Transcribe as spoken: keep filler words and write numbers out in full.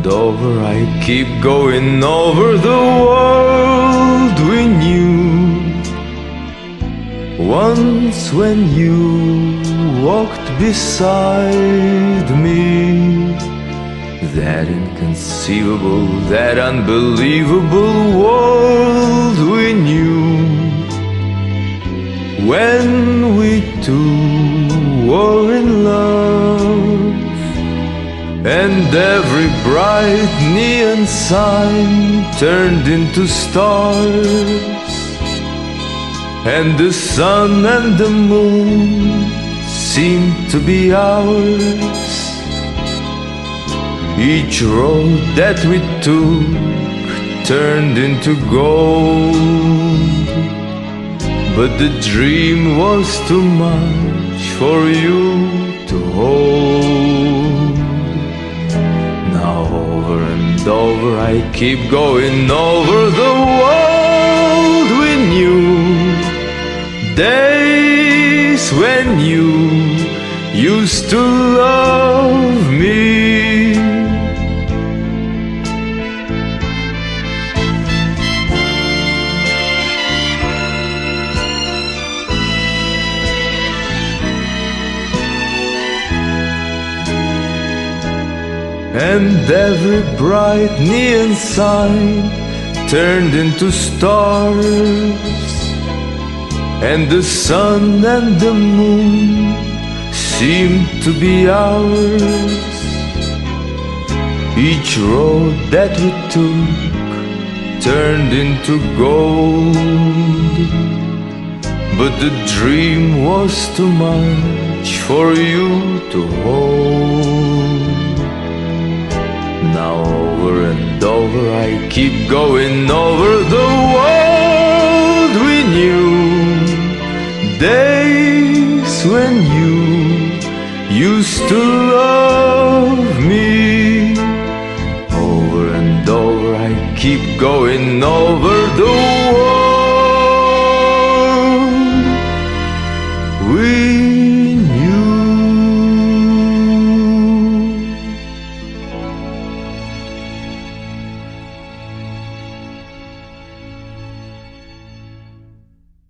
over, I keep going over the world we knew. Once when you walked beside me, that inconceivable, that unbelievable world we knew. When we two were in love, and every bright neon sign turned into stars, and the sun and the moon seemed to be ours. Each road that we took turned into gold, but the dream was too much for you to hold. Now over and over I keep going over the world we knew. Days when you used to love me. And every bright neon sign turned into stars, and the sun and the moon seemed to be ours. Each road that we took turned into gold, but the dream was too much for you to hold. Now over and over I keep going over the world we knew. Days when you used to love me. Over and over I keep going over